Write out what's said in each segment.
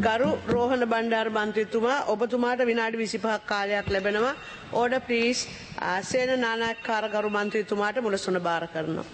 ගරු රෝහණ බණ්ඩාර මන්ත්‍රීතුමා ඔබතුමාට විනාඩි 25ක් කාලයක් ලැබෙනවා. Order please. සේන නානායක්කාර ගරු මන්ත්‍රීතුමාට මුලසුන බාර කරනවා.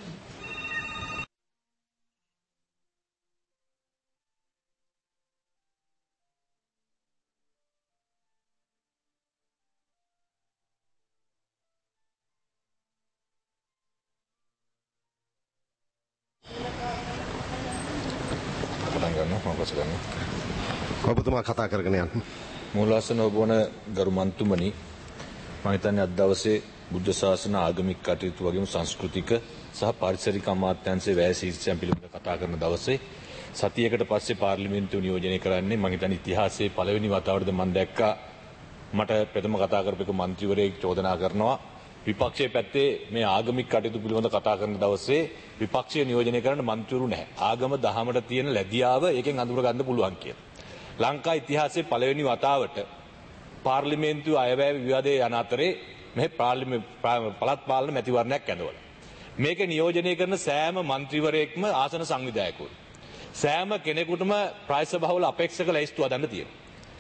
ඔබතුමා කතා කරගෙන යන්න. මූලාසන ඔබවන ගරු මන්තුමනි, මම හිතන්නේ අද දවසේ බුද්ධ ශාසන ආගමික කටයුතු වගේම සංස්කෘතික සහ පාරිසරික අමාත්‍යාංශයේ වැය ශීර්ෂයන් පිළිබඳව කතා කරන දවසේ සතියකට පස්සේ පාර්ලිමේන්තුව නියෝජනය කරන්නේ මම හිතන්නේ ඉතිහාසයේ පළවෙනි වතාවටද මම දැක්කා මට ප්‍රථම කතා කරපු මන්ත්‍රීවරයෙක් චෝදනා කරනවා විපක්ෂයේ පැත්තේ මේ ආගමික කටයුතු පිළිබඳව කතා කරන දවසේ විපක්ෂය නියෝජනය කරන්න මන්ත්‍රීවරු නැහැ. ආගම දහමට තියෙන ලැබියාව ඒකෙන් අඳුර ගන්න පුළුවන් කියලා. ලංකා ඉතිහාසයේ පළවෙනි වතාවට පාර්ලිමේන්තුව අයවැය විවාදයේ යන අතරේ මේ පළාත් පාලන මැතිවරණයක් ඇඳවලා. මේක නියෝජනය කරන සෑම මන්ත්‍රීවරයෙක්ම ආසන සංවිධායකවරු. සෑම කෙනෙකුටම ප්‍රායස බහුල අපේක්ෂක ලැයිස්තුව හදන්න තියෙනවා.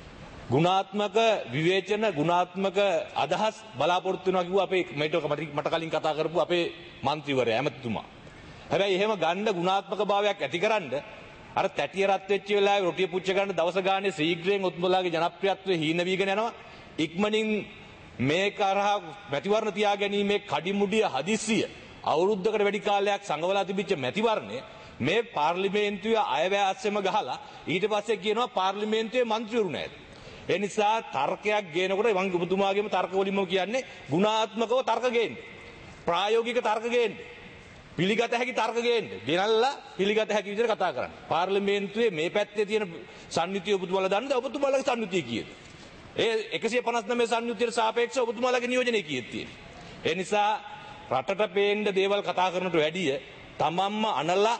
ගුණාත්මක විවේචන ගුණාත්මක අදහස් බලාපොරොත්තු වෙනවා කිව්වා අපේ මට කලින් කතා කරපු අපේ මන්ත්‍රීවරයා ඇමතිතුමා. හැබැයි එහෙම ගන්න ගුණාත්මක භාවයක් ඇතිකරන්න අර තැටිය රත් වෙච්ච වෙලාවේ රොටිය පුච්ච ගන්න දවස ගානේ ශීඝ්‍රයෙන් ඔත්මලාගේ ජනප්‍රියත්වය හීන වීගෙන යනවා. ඉක්මනින් මේ කරහා මැතිවරණ තියා ගැනීමේ කඩිමුඩිය හදිස්සිය අවුරුද්දකට වැඩි කාලයක් සංගවලා තිබිච්ච මැතිවරණය මේ පාර්ලිමේන්තුවේ අයවැය අස්සෙම ගහලා ඊට පස්සේ කියනවා පාර්ලිමේන්තුවේ මන්ත්‍රීවරු නැහැ. ඒ නිසා තර්කයක් ගේනකොට මම ඔබතුමාගේම තර්ක වලින්ම කියන්නේ ගුණාත්මකව තර්ක ගේන්න. ප්‍රායෝගික තර්ක ගේන්න. පිළිගත හැකි තර්ක ගේන්න. ගෙනල්ලා පිළිගත හැකි විදිහට කතා කරන්න. පාර්ලිමේන්තුවේ මේ පැත්තේ තියෙන සංයුතිය ඔබතුමාලා දන්නද? ඔබතුමාලාගේ සංයුතිය කීයද? ඒ 159 සංයුතියට සාපේක්ෂව ඔබතුමාලාගේ නියෝජනය කීයද තියෙන්නේ? ඒ නිසා රටට පේන්න දේවල් කතා කරනට වැඩිය තමන්ම අනලා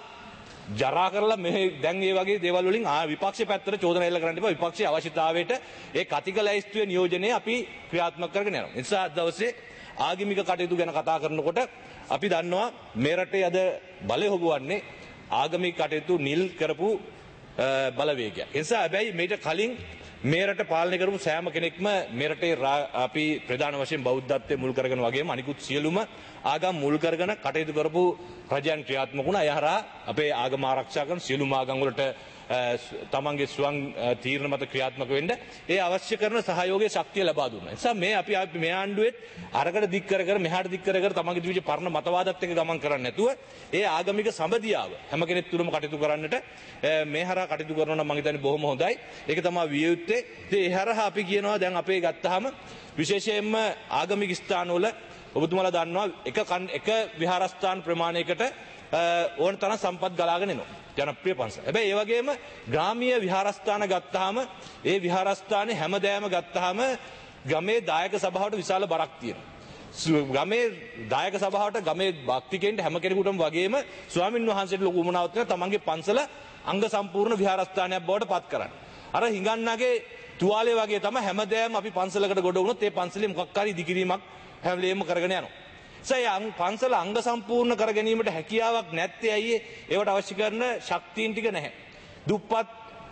ජරා කරලා මේ දැන් මේ වගේ දේවල් වලින් විපක්ෂ පැත්තට චෝදනා එල්ල කරන්න එපා. විපක්ෂයේ අවශ්‍යතාවයට ඒ කතික ලැයිස්තුවේ නියෝජනය අපි ක්‍රියාත්මක කරගෙන යනවා. ඒ නිසා අද දවසේ ආගමික කටයුතු ගැන කතා කරනකොට අපි දන්නවා මේ රටේ අද බලය හොබවන්නේ ආගමික කටයුතු නිල් කරපු බලවේගයක්. ඒ නිසා හැබැයි මේට කලින් මේ රට පාලනය කරපු සෑම කෙනෙක්ම මේ රටේ අපි ප්‍රධාන වශයෙන් බෞද්ධත්වයේ මුල් කරගෙන වගේම අනිකුත් සියලුම ආගම් මුල් කරගෙන කටයුතු කරපු රජයන් ක්‍රියාත්මක වුණා. ඒ හරහා අපේ ආගම ආරක්ෂා කරන සියලුම ආගම් වලට තමන්ගේ ස්වං තීරණ මත ක්‍රියාත්මක වෙන්න ඒ අවශ්‍ය කරන සහයෝගයේ ශක්තිය ලබා දුන්නා. ඒ නිසා මේ අපි මේ ආණ්ඩුවෙත් අරකට දික් කර කර මෙහාට දික් කර කර තමන්ගේ ජීවිත පරණ මතවාදත් එක්ක ගමන් කරන්නේ නැතුව ඒ ආගමික සම්බදියාව හැම කෙනෙක් තුරම කටයුතු කරන්නට මේ හරහා කටයුතු කරනවා නම් මම හිතන්නේ බොහොම හොඳයි. ඒක තමයි විය යුත්තේ. ඒ හරහා අපි කියනවා දැන් අපේ ගත්තාම විශේෂයෙන්ම ආගමික ස්ථානවල ඔබතුමාලා දන්නවා එක විහාරස්ථාන ප්‍රමාණයකට ඕන තරම් සම්පත් ගලාගෙන එනවා. ජනප්‍රිය පන්සල්. හැබැයි ඒ වගේම ග්‍රාමීය විහාරස්ථාන ගත්තාම ඒ විහාරස්ථානයේ හැමදෑම ගත්තාම ගමේ දායක සභාවට විශාල බරක් තියෙනවා. ගමේ දායක සභාවට ගමේ භක්තිකයන්ට හැම කෙනෙකුටම වගේම ස්වාමින් වහන්සේට ලොකු උමනාවක් තියෙනවා තමන්ගේ පන්සල අංග සම්පූර්ණ විහාරස්ථානයක් බවට පත් කරන්න. අර හිඟන්නගේ තුවාලේ වගේ තමයි හැමදෑම අපි පන්සලකට ගොඩ වුණොත් ඒ පන්සලේ මොකක් හරි ඉදිකිරීමක් හැමලේම කරගෙන යනවා. පන්සල අංග සම්පූර්ණ කර ගැනීමට හැකියාවක් නැත්තේ ඇයි ඒවට අවශ්‍ය කරන ශක්තියින් ටික නැහැ. දුප්පත්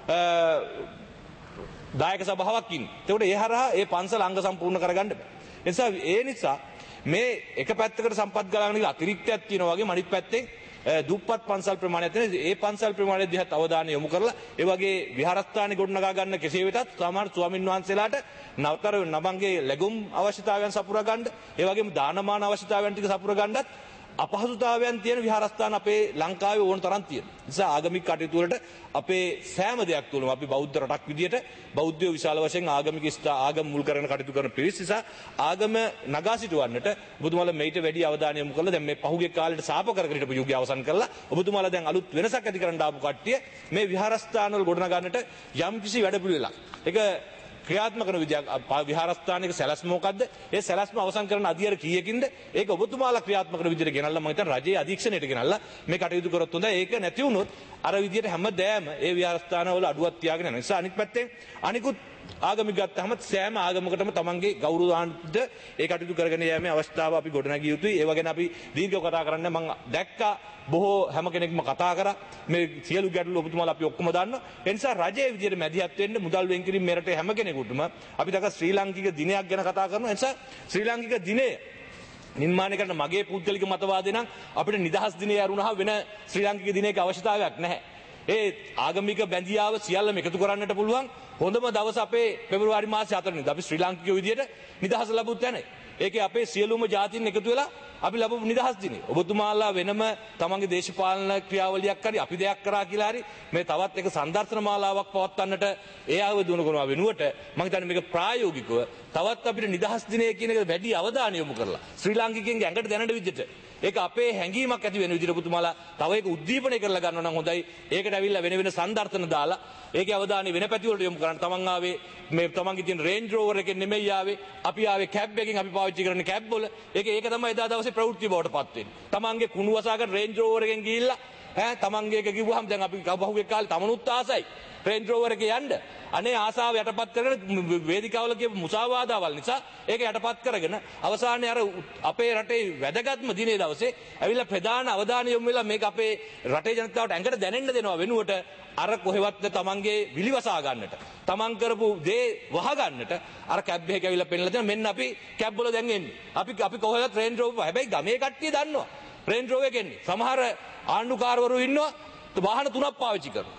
දායක සභාවක් ඉන්නේ. ඒකට ඒ හරහා ඒ පන්සල අංග සම්පූර්ණ කරගන්න බෑ. ඒ නිසා මේ එක පැත්තකට සම්පත් ගලාගෙන අතිරික්තයක් තියෙනවා වගේ අනිත් පැත්තේ දුප්පත් පන්සල් ප්‍රමාණයක් තියෙන ඒ පන්සල් ප්‍රමාණය දිහා අවධානය යොමු කරලා ඒ වගේ විහාරස්ථාන ගොඩනගා ගන්න කෙසේ වෙතත් සමහර ස්වාමින් වහන්සේලාට නවතර නමංගේ ලැබුම් අවශ්‍යතාවයන් සපුරා ගන්න ඒ වගේම දානමාන අවශ්‍යතාවයන් ටික සපුරා ගන්නත් අපහසුතාවයන් තියෙන විහාරස්ථාන අපේ ලංකාවේ ඕන තරම් තියෙනවා. නිසා ආගමික කටයුතු වලට අපේ සෑම දෙයක් තුළම අපි බෞද්ධ රටක් විදියට බෞද්ධයෝ විශාල වශයෙන් ආගමික ආගම මුල් කරගෙන කටයුතු කරන පිරිස නිසා ආගම නගා සිටවන්නට ඔබතුමාලා මේිට වැඩි අවධානය යොමු කළා. දැන් මේ පහුගිය කාලේට සාප කරගෙන හිටපු යුගය අවසන් කරලා ඔබතුමාලා දැන් අලුත් වෙනසක් ඇති කරන්න ආපු කට්ටිය මේ විහාරස්ථාන වල ගොඩනගන්නට යම්කිසි වැඩපිළිවෙලක්. ඒක ක්‍රියාත්මක කරන විදිය විහාරස්ථානයක සැලැස්ම මොකද්ද? ඒ සැලැස්ම අවසන් කරන අධියර කීයකින්ද? ඒක ඔබතුමාලා ක්‍රියාත්මක කරන විදියට ගෙනල්ලා මම හිතන්නේ රජයේ අධීක්ෂණයට ගෙනල්ලා මේ කටයුතු කරොත් හොඳයි. ඒක නැති වුණොත් අර විදියට හැමදෑම ඒ විහාරස්ථානවල අඩුවක් තියාගෙන යනවා. ඒ නිසා අනිත් පැත්තෙන් අනිකුත් ආගමික ගත්තහම සෑම ආගමකටම තමන්ගේ ගෞරවාන්විත ඒ කටයුතු කරගෙන යෑමේ අවස්ථාව අපි ගොඩනගිය යුතුයි. ඒව ගැන අපි දීර්ඝව කතා කරන්න මම දැක්කා බොහෝ හැම කෙනෙක්ම කතා කරා. මේ සියලු ගැටලු ඔබතුමාලා අපි ඔක්කොම දන්නවා. ඒ නිසා රජයේ විදියට මැදිහත් වෙන්න මුදල් වෙන් කිරීම මේ රටේ හැම කෙනෙකුටම අපි දැක්ක ශ්‍රී ලාංකික දිනයක් ගැන කතා කරනවා. ඒ නිසා ශ්‍රී ලාංකික දිනය නිර්මාණය කරන මගේ පුද්ගලික මතවාදය නම් අපිට නිදහස් දිනය ඇරුණා වෙන ශ්‍රී ලාංකික දිනයක අවශ්‍යතාවයක් නැහැ. ඒ ආගමික බැඳියාව සියල්ලම එකතු කරන්නට පුළුවන් හොඳම දවස අපේ පෙබරවාරි මාසේ 4 වෙනිදා. අපි ශ්‍රී ලාංකිකයෝ විදියට නිදහස ලැබුත් යන්නේ. ඒකේ අපේ සියලුම ජාතීන් එකතු වෙලා අපි ලැබපු නිදහස් දිනේ. ඔබතුමාලා වෙනම තමන්ගේ දේශපාලන ක්‍රියාවලියක් හරි අපි දෙයක් කරා කියලා හරි මේ තවත් එක සංදර්ශන මාලාවක් පවත්වන්නට ඒ ආවදුන කරනවා වෙනුවට මම හිතන්නේ මේක ප්‍රායෝගිකව තවත් අපිට නිදහස් දිනේ කියන එක වැඩි අවධානය යොමු කරලා ශ්‍රී ලාංකිකයන්ගේ ඇඟට දැනෙන විදිහට ඒක අපේ හැඟීමක් ඇති වෙන විදිහට ඔබතුමාලා තව ඒක උද්දීපනය කරලා ගන්නවා නම් හොඳයි. ඒකට ඇවිල්ලා වෙන වෙන සංදර්ශන දාලා ඒකේ අවධානය වෙන පැති වලට යොමු කරන්න. තමන් ආවේ මේ තමන්ගේ තියෙන රේන්ජ් රෝවර් එකෙන් නෙමෙයි ආවේ. අපි ආවේ කැබ් එකකින් අපි පාවිච්චි කරන කැබ් වල. ඒක තමයි එදා දවසේ ප්‍රවෘත්ති බවට පත් වෙන්නේ. තමන්ගේ කුණු වසාගෙන රේන්ජ් රෝවර් එකෙන් ගිහිල්ලා තමන්ගේ එක කිව්වහම දැන් අපි බහුවේ කාලේ තමනුත් ආසයි රේන්ජ් රෝවර් එකේ යන්න. අනේ ආසාව යටපත් කරගෙන වේදිකාවල කියපු මුසාවාදාවල් නිසා ඒක යටපත් කරගෙන අවසානයේ අර අපේ රටේ වැදගත්ම දිනේ දවසේ ඇවිල්ලා ප්‍රධාන අවධානය යොමු වෙලා මේක අපේ රටේ ජනතාවට ඇඟට දැනෙන්න දෙනවා වෙනුවට අර කොහෙවත් තමන්ගේ විලිවසා ගන්නට තමන් කරපු දේ වහ ගන්නට අර කැබ් එකක ඇවිල්ලා පෙන්නලා දෙන මෙන්න අපි කැබ් වල දැන් එන්නේ. අපි කොහෙවත් රේන්ජ් රෝවර් හැබැයි ගමේ කට්ටිය දන්නවා. රේන්ජ් රෝවර් එකේ එන්නේ. සමහර ආණ්ඩුකාරවරු ඉන්නවා වාහන 3ක් පාවිච්චි කරනවා.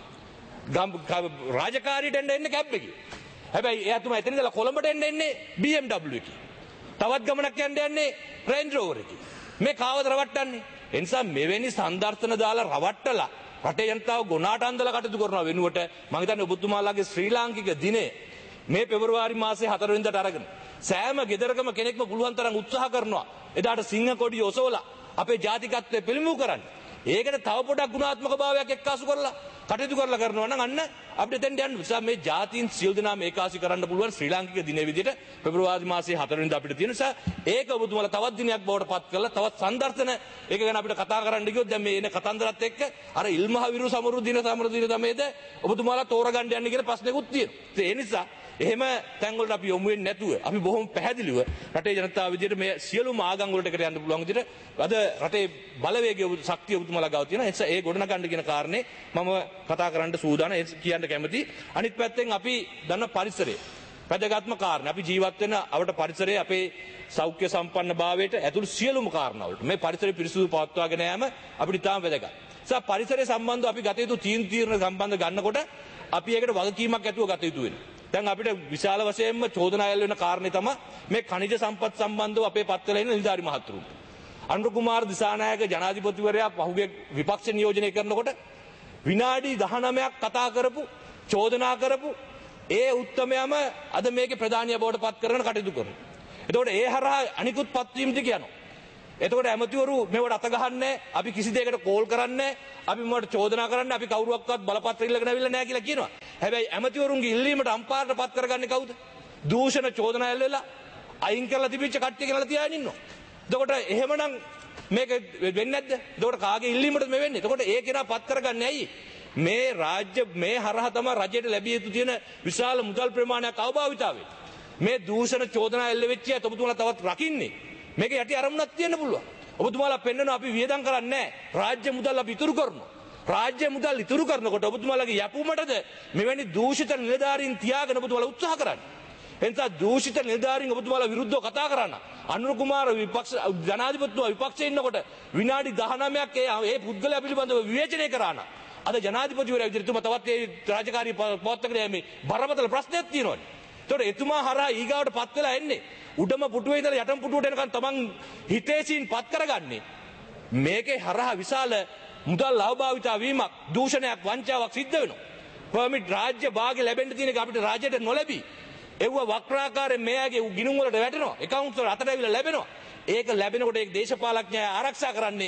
රාජකාරීට එන්නේ කැබ් එකේ. හැබැයි එයා තුමා එතන ඉඳලා කොළඹට එන්නේ BMW එකේ. තවත් ගමනක් යන්නේ රේන්ජ් රෝවර් එකේ. මේ කාවද රවට්ටන්නේ? ඒ නිසා මෙවැනි සංදර්ශන දාලා රවට්ටලා රටේ ජනතාව ගොනාට අන්දලා කටයුතු කරනවා වෙනුවට මම හිතන්නේ ඔබතුමාලාගේ ශ්‍රී ලාංකික දිනේ මේ පෙබරවාරි මාසේ 4 වෙනිදාට අරගෙන සෑම ගෙදරකම කෙනෙක්ම පුළුවන් තරම් උත්සාහ කරනවා එදාට සිංහ කොඩිය ඔසවලා අපේ ජාතිකත්වය පිළිඹු කරන්න. ඒකට තව පොඩක් ගුණාත්මක භාවයක් එක්කාසු කරලා කටයුතු කරලා කරනවා නම් අන්න අපිට දෙන්න යන්න නිසා මේ ජාතීන් සියලු දෙනාම ඒකාසි කරන්න පුළුවන් ශ්‍රී ලාංකික දිනේ විදිහට පෙබරවාරි මාසේ 4 වෙනිදා අපිට තියෙන නිසා ඒක ඔබතුමාලා තවත් දිනයක් බවට පත් කරලා තවත් සංදර්ශන ඒක ගැන අපිට කතා කරන්න ගියොත් දැන් මේ එන කතන්දරත් එක්ක අර ඉල්මහ විරු සමරු දින තමේද ඔබතුමාලා තෝරගන්න යන්න කියලා ප්‍රශ්නකුත් තියෙනවා. ඒ නිසා එහෙම තැන් වලට අපි යොමු වෙන්නේ නැතුව අපි බොහොම පැහැදිලිව රටේ ජනතාව විදිහට මේ සියලුම ආගම් වලට එකට යන්න පුළුවන් විදිහට අද රටේ බලවේගය ශක්තිය ඔබතුමාලා ගාව තියෙනවා. ඒ නිසා ඒ ගොඩනගන්න කියන කාරණේ මම කතා කරන්න සූදානම් කියන්න කැමතියි. අනිත් පැත්තෙන් අපි දන්න පරිසරය වැදගත්ම කාරණා. අපි ජීවත් වෙන අවට පරිසරයේ අපේ සෞඛ්‍ය සම්පන්න භාවයට ඇතුළු සියලුම කාරණා වලට මේ පරිසරය පිරිසුදු පවත්වාගෙන යාම අපිට ඉතාම වැදගත්. නිසා පරිසරය සම්බන්ධව අපි ගත යුතු තීරණ සම්බන්ධ ගන්නකොට අපි ඒකට වගකීමක් ඇතුව ගත යුතු වෙනවා. දැන් අපිට විශාල වශයෙන්ම චෝදනා එල්ල වෙන කාරණේ තමයි මේ ಖನಿಜ සම්පත් සම්බන්ධව අපේ පත්වල ඉන්න නිලධාරි මහතුරුන්ට. අනුර කුමාර දිසානායක ජනාධිපතිවරයා පහුගිය විපක්ෂ නියෝජනය කරනකොට විනාඩි 19ක් කතා කරපු චෝදනා කරපු ඒ උත්තමයම අද මේකේ ප්‍රධානිය බවට පත් කරගෙන කටයුතු කරනවා. එතකොට ඒ හරහා අනිකුත් පත්වීම් ටික යනවා. එතකොට ඇමතිවරු මේවට අත ගහන්නේ අපි කිසි දෙයකට කෝල් කරන්නේ අපි මොකට චෝදනා කරන්නේ අපි කවුරුවක්වත් බලපත්‍ර ඉල්ලගෙන අවිල්ලා නැහැ කියලා කියනවා. හැබැයි ඇමතිවරුන්ගේ ඉල්ලීමට අම්පාරට පත් කරගන්නේ කවුද? දූෂණ චෝදනා එල්ලලා අයින් කරලා තිබිච්ච කට්ටිය කියලා තියාගෙන ඉන්නවා. එතකොට එහෙමනම් මේක වෙන්නේ නැද්ද? එතකොට කාගේ ඉල්ලීමටද මේ වෙන්නේ? එතකොට ඒ කෙනා පත් කරගන්නේ ඇයි? මේ රාජ්‍ය මේ හරහා තමයි රජයට ලැබිය යුතු තියෙන විශාල මුදල් ප්‍රමාණයක් අවභාවිතාවේ. මේ දූෂණ චෝදනා එල්ල වෙච්ච අය ඔබතුමාලා තවත් රකින්නේ. මේක යටි අරමුණක් තියෙන්න පුළුවන්. ඔබතුමාලා පෙන්නනවා අපි වියදම් කරන්නේ නැහැ. රාජ්‍ය මුදල් අපි ඉතුරු කරනවා. රාජ්‍ය මුදල් ඉතුරු කරනකොට ඔබතුමාලාගේ යපුමටද මෙවැනි දූෂිත නිලධාරීන් තියාගෙන ඔබතුමාලා උත්සාහ කරන්නේ. එනිසා දූෂිත නිලධාරීන් ඔබතුමාලා විරුද්ධව කතා කරන්න. අනුර කුමාර විපක්ෂ ජනාධිපතිතුමා විපක්ෂයේ ඉන්නකොට විනාඩි 19ක් ඒ පුද්ගලයා පිළිබඳව විවේචනය කරා නම් අද ජනාධිපතිවරයා විදිහට එතුමා තවත් ඒ රාජකාරී පවත්වාගෙන යෑමේ බරපතල ප්‍රශ්නයක් තියෙනවානේ. ඒතකොට එතුමා හරහා ඊගාවට පත් වෙලා එන්නේ උඩම පුටුවේ ඉඳලා යටම පුටුවට එනකන් තමන් හිතේසින් පත් කරගන්නේ මේකේ හරහා විශාල මුදල් ලාභාවිතා වීමක් දූෂණයක් වංචාවක් සිද්ධ වෙනවා. පර්මිට් රාජ්‍ය භාගය ලැබෙන්න තියෙන එක අපිට රාජ්‍යයට නොලැබී එව්ව වක්‍රාකාරයෙන් මෙයාගේ ගිණුම් වලට වැටෙනවා. account වල අතට ඇවිල්ලා ලැබෙනවා. ඒක ලැබෙනකොට ඒක දේශපාලඥයා ආරක්ෂා කරන්නේ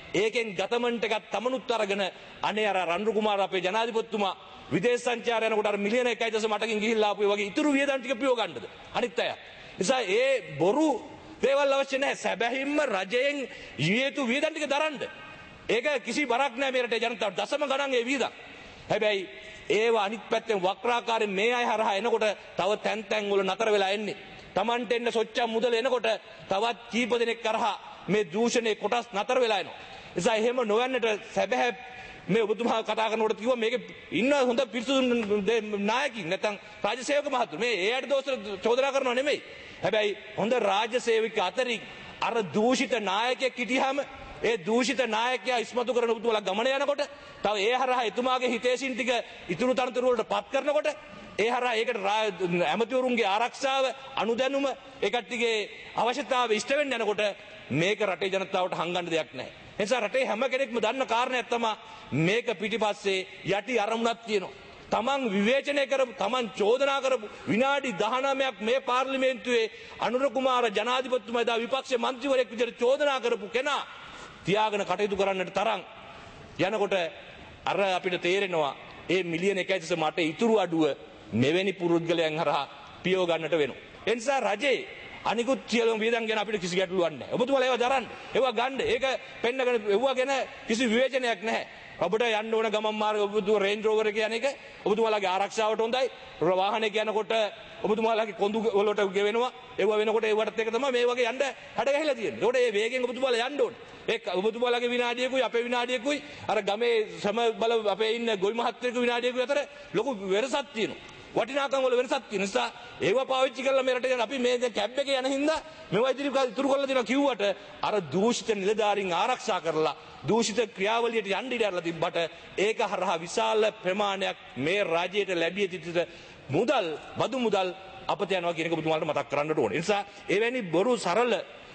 ඒකෙන් ගතමන්ට් එකක් තමනුත් අරගෙන අනේ අර රණ්ඩු කුමාර අපේ ජනාධිපතිතුමා විදේශ සංචාරය යනකොට අර මිලියන 1.8කින් ගිහිල්ලා ආපු වගේ ඉතුරු වියදම් ටික පියව ගන්නද අනිත් අය. නිසා ඒ බොරු දේවල් අවශ්‍ය නැහැ. සැබැහින්ම රජයෙන් ඊයේතු වියදම් ටික දරන්න. ඒක කිසි බරක් නැහැ මේ රටේ ජනතාවට. දශම ගණන් ඒ වියදම්. හැබැයි ඒව අනිත් පැත්තෙන් වක්‍රාකාරයෙන් මේ අය හරහා එනකොට තව තැන් වල නතර වෙලා එන්නේ. Tamante එන්න සොච්චම් මුදල එනකොට තවත් කීප දෙනෙක් කරහා මේ දූෂණේ කොටස් නතර වෙලා එනවා. නිසා එහෙම නොවන්නට සැබෑ මේ ඔබතුමා කතා කරනකොට කිව්වා මේක ඉන්න හොඳ පිරිසුදු නායකින් නැත්නම් රාජ්‍ය සේවක මහතුරු මේ එයාට දෝෂ චෝදනා කරනව නෙමෙයි. හැබැයි හොඳ රාජ්‍ය සේවක අතරින් අර දූෂිත නායකයෙක් හිටියාම ඒ දූෂිත නායකයා ඉස්මතු කරන ඔබතුමාලා ගමන යනකොට තව ඒ හරහා එතුමාගේ හිතේසින් ටික ඉතුරු තනතුරු වලට පත් කරනකොට ඒ හරහා ඒකට ඇමතිවරුන්ගේ ආරක්ෂාව අනුදැනුම ඒ කට්ටියගේ අවශ්‍යතාවය ඉෂ්ට වෙන්න යනකොට මේක රටේ ජනතාවට හංගන්න දෙයක් නැහැ. ඒ නිසා රටේ හැම කෙනෙක්ම දන්න කාරණයක් තමයි මේක පිටිපස්සේ යටි අරමුණක් තියෙනවා. තමන් විවේචනය කරපු තමන් චෝදනා කරපු විනාඩි 19ක් මේ පාර්ලිමේන්තුවේ අනුර කුමාර ජනාධිපතිතුමා දා විපක්ෂ මන්ත්‍රීවරයෙක් විදිහට චෝදනා කරපු කෙනා තියාගෙන කටයුතු කරන්නට තරම් යනකොට අර අපිට තේරෙනවා ඒ මිලියන 1.8 ඉතුරු අඩුව මෙවැනි පුරුද්ගලයන් හරහා පියව ගන්නට වෙනවා. ඒ නිසා රජේ අනිකුත් සියලුම වියදම් ගැන අපිට කිසි ගැටලුවක් නැහැ. ඔබතුමාලා ඒවා දරන්න. ඒවා ගන්න. ඒක පෙන්නගෙන ඒවා ගැන කිසි විවේචනයක් නැහැ. ඔබට යන්න ඕන ගමන් මාර්ග ඔබතුමා රේන්ජ් රෝවර් එක කියන එක ඔබතුමාලාගේ ආරක්ෂාවට හොඳයි. වාහනේ යනකොට ඔබතුමාලාගේ කොඳු වලට ගෙවෙනවා. ඒවා වෙනකොට ඒවට එක තමයි මේ වගේ යන්න හැඩ ගැහිලා තියෙන්නේ. ඒකට මේ වේගෙන් ඔබතුමාලා යන්න ඕනේ. ඒ ඔබතුමාලාගේ විනාඩියකුයි අපේ විනාඩියකුයි අර ගමේ සම බල අපේ ඉන්න ගොවි මහත්තයෙකුගේ විනාඩියකුයි අතර ලොකු වෙනසක් තියෙනවා. වටිනාකම් වල වෙනසක් තියෙන නිසා ඒවා පාවිච්චි කරලා මේ රටේ අපි මේ දැන් කැබ් එකේ යන හින්දා මේවා ඉතුරු කරලා දෙනවා කිව්වට අර දූෂිත නිලධාරීන් ආරක්ෂා කරලා දූෂිත ක්‍රියාවලියට යන්න ඉඩ අරලා තිබ්බට ඒක හරහා විශාල ප්‍රමාණයක් මේ රාජ්‍යයට ලැබිය යුතු මුදල් බදු මුදල් අපත යනවා කියන එක ඔබතුමාලට මතක් කරන්නට ඕනේ. ඒ නිසා එවැනි බොරු සරල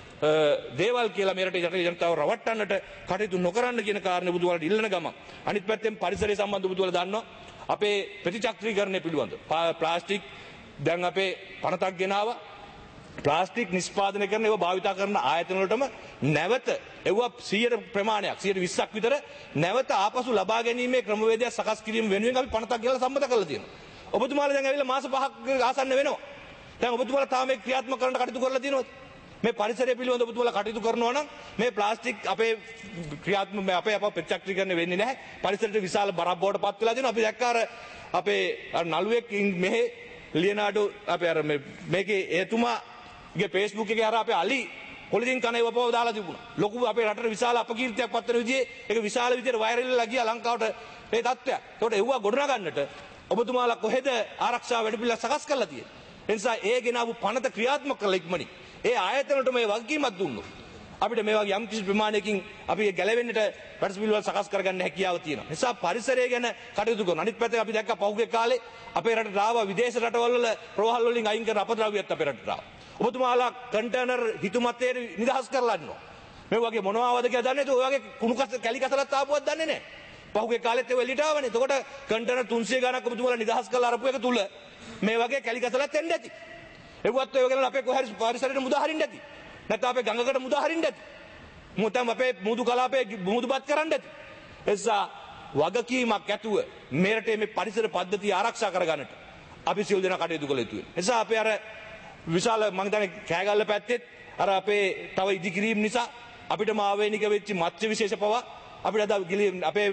දේවල් කියලා මේ රටේ ජනතාව රවට්ටන්නට කටයුතු නොකරන්න කියන කාරණේ ඔබතුමාලට ඉල්ලන ගම. අනිත් පැත්තෙන් පරිසරය සම්බන්ධ ඔබතුමාලා දන්නවා අපේ ප්‍රතිචක්‍රීකරණය පිළිබඳ ප්ලාස්ටික් දැන් අපේ පනතක් ගෙනාවා ප්ලාස්ටික් නිෂ්පාදනය කරන ඒවා භාවිතා කරන ආයතන වලටම නැවත ඒවා 100 ප්‍රමාණයක් 120ක් විතර නැවත ආපසු ලබා ගැනීමේ ක්‍රමවේදයක් සකස් කිරීම වෙනුවෙන් අපි පනතක් ගෙනලා සම්මත කරලා තියෙනවා. ඔබතුමාලා දැන් ඇවිල්ලා මාස 5ක් ආසන්න වෙනවා. දැන් ඔබතුමාලා තාම මේ ක්‍රියාත්මක කරන්න කටයුතු කරලා තියෙනවද? මේ පරිසරය පිළිබඳව ඔබතුමාලා කටයුතු කරනවා නම් මේ ප්ලාස්ටික් අපේ ක්‍රියාත්මක අපේ ප්‍රතිචක්‍රීකරණය වෙන්නේ නැහැ. පරිසරයට විශාල බරක් බවට පත් වෙලා තියෙනවා. අපි දැක්කා අපේ නළුවෙක් මෙහෙ ලියනාඩෝ අපේ අර මේකේ එතුමාගේ Facebook එකේ අර අපේ අලි කොලින් කන ඒව පොව දාලා තිබුණා. ලොකු අපේ රටට විශාල අපකීර්තියක් පත් වෙන විදිහේ ඒක විශාල විදිහට වෛරල් වෙලා ගියා ලංකාවට මේ තත්ත්වයක්. ඒකට එව්වා ගොඩනගා ගන්නට ඔබතුමාලා කොහෙද ආරක්ෂා වැඩපිළිවෙල සකස් කරලා තියෙන්නේ? ඒ නිසා ඒ ගෙනාවු පනත ක්‍රියාත්මක කළ ඉක්මනින් ඒ ආයතනවලට මේ වගකීමක් දුන්නොත් අපිට මේ වගේ යම් කිසි ප්‍රමාණයකින් අපි ගැලවෙන්නට වැඩපිළිවෙල සකස් කරගන්න හැකියාව තියෙනවා. නිසා පරිසරය ගැන කටයුතු කරනවා. අනිත් පැත්තේ අපි දැක්ක පහුගිය කාලේ අපේ රටට ආවා විදේශ රටවල් වල ප්‍රෝහල් වලින් අයින් කරන අපද්‍රව්‍යත් අපේ රටට ආවා. ඔබතුමාලා කන්ටේනර් හිතුමතේ නිදහස් කරලා ඉන්නවා. මේ වගේ මොනවාද කියලා දන්නේ නැතුව ඔය වගේ කුණු කැලි කසලත් ආපුවක් දන්නේ නැහැ. පහුගිය කාලෙත් ඒ එළියට ආවනේ. එතකොට කන්ටේනර් 300 ගණක් ඔබතුමාලා නිදහස් කරලා අරපු එක තුල මේ වගේ කැලි කසලත් එන්නේ නැති. ඒවත් ඔය වගේ අපේ කොහරි පරිසරයට මුදා හරින්න ඇති. නැත්නම් අපේ ගඟකට මුදා හරින්න ඇති. මොතම් අපේ මුහුදු කලාපේ මුහුදුපත් කරන්න ඇති. එසා වගකීමක් ඇතුව මේ රටේ මේ පරිසර පද්ධතිය ආරක්ෂා කරගන්නට අපි සියලු දෙනා කටයුතු කළ යුතුයි. එසා අපේ අර විශාල මම හිතන්නේ කෑගල්ල පැත්තේ අර අපේ තව ඉදිකිරීම නිසා අපිටම ආවේනික වෙච්ච මත්ස්‍ය විශේෂ පවා අපිට අද අපේ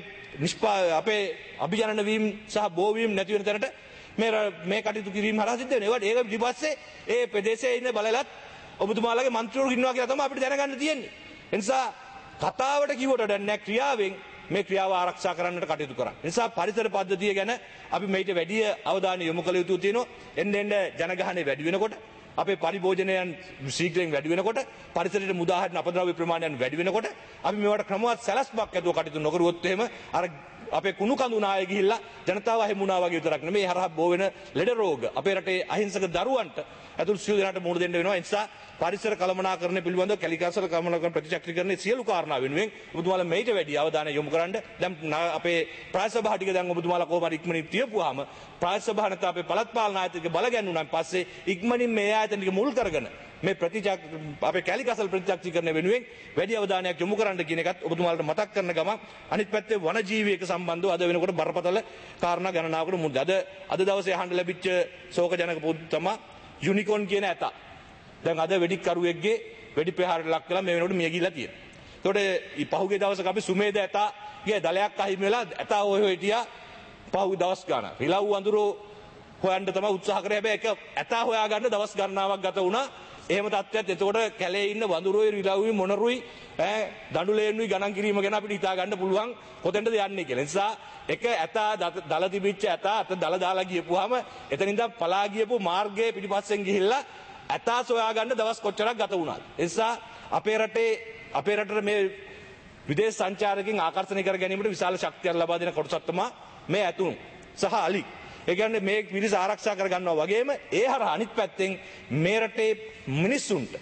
අපේ අභිජනන වීම සහ බෝවීම නැති වෙන තැනට මේ කටයුතු කිරීම හරහා සිද්ධ වෙනවා. ඒක ඊපස්සේ ඒ ප්‍රදේශයේ ඉන්න බලලත් ඔබතුමාලාගේ මන්ත්‍රීවරු ඉන්නවා කියලා තමයි අපිට දැනගන්න තියෙන්නේ. ඒ නිසා කතාවට කිව්වට දැන් නෑ ක්‍රියාවෙන් මේ ක්‍රියාව ආරක්ෂා කරන්නට කටයුතු කරන්න. ඒ නිසා පරිසර පද්ධතිය ගැන අපි මේිට වැඩි අවධානය යොමු කළ යුතු තියෙනවා. එන්න ජනගහනය වැඩි වෙනකොට අපේ පරිභෝජනයන් ශීඝ්‍රයෙන් වැඩි වෙනකොට පරිසරයට මුදා හරින අපද්‍රව්‍ය ප්‍රමාණයන් වැඩි වෙනකොට අපි මේවට ක්‍රමවත් සැලැස්මක් ඇතුව කටයුතු නොකරුවොත් එහෙම අර අපේ කුණු කඳු නාය ගිහිල්ලා ජනතාව හිමුණා වගේ විතරක් නෙමෙයි හරහා බෝ වෙන ලෙඩ රෝග අපේ රටේ අහිංසක දරුවන්ට ඇතුළු සියලු දෙනාට මුහුණ දෙන්න වෙනවා. ඒ නිසා පරිසර කළමනාකරණය පිළිබඳව කැලිකසල කළමනාකරණ ප්‍රතිචක්‍රීකරණයේ සියලු කාරණා වෙනුවෙන් ඔබතුමාලා මේිට වැඩි අවධානය යොමු කරන්න. දැන් අපේ ප්‍රාදේශ සභාව ටික දැන් ඔබතුමාලා කොහොම හරි ඉක්මනින් තියපුවාම ප්‍රාදේශ සභාව නැත්නම් අපේ පළාත් පාලන ආයතනයක බල ගැන්නුනාන් පස්සේ ඉක්මනින් මේ ආයතන ටික මුල් කරගෙන මේ අපේ කැලිකසල් ප්‍රතිචක්‍රීකරණය වෙනුවෙන් වැඩි අවධානයක් යොමු කරන්න කියන එකත් ඔබතුමාලට මතක් කරන ගමන් අනිත් පැත්තේ වනජීවීක සම්බන්ධව අද වෙනකොට බරපතල කාරණා ගණනාවකට මුහුණ අද දවසේ අහන්න ලැබිච්ච ශෝකජනක පුදු තමයි යුනිකෝන් කියන ඇතා. දැන් අද වෙඩික්කරුවෙක්ගේ වෙඩි ප්‍රහාරයට ලක් වෙලා මේ වෙනකොට මිය ගිහිල්ලා තියෙනවා. ඒතකොට පහුගිය දවසක අපි සුමේද ඇතාගේ දලයක් අහිමි වෙලා ඇතා හොය හිටියා පහුගිය දවස් ගානක්. රිලව් වඳුරෝ හොයන්න තමයි උත්සාහ කරේ. හැබැයි ඒක ඇතා හොයාගන්න දවස් ගණනාවක් ගත වුණා. එහෙම තත්ත්වයක්. එතකොට කැලේ ඉන්න වඳුරෝයි රිලව්යි මොනරුයි දඬුලේන්නුයි ගණන් කිරීම ගැන අපිට හිතා ගන්න පුළුවන් කොතෙන්ද යන්නේ කියලා. ඒ නිසා එක ඇතා දල තිබිච්ච ඇතා අත දල දාලා ගියපුවාම එතනින්ද පලා ගියපු මාර්ගයේ පිටිපස්සෙන් ගිහිල්ලා ඇතා සොයාගන්න දවස් කොච්චරක් ගත වුණාද. ඒ නිසා අපේ රටට මේ විදේශ සංචාරකයන් ආකර්ෂණය කර ගැනීමට විශාල ශක්තියක් ලබා දෙන කොටසක් තමයි මේ ඇතුණු සහ අලි. ඒ කියන්නේ මේ පිරිස ආරක්ෂා කර ගන්නවා වගේම ඒ හරහා අනිත් පැත්තෙන් මේ රටේ මිනිස්සුන්ට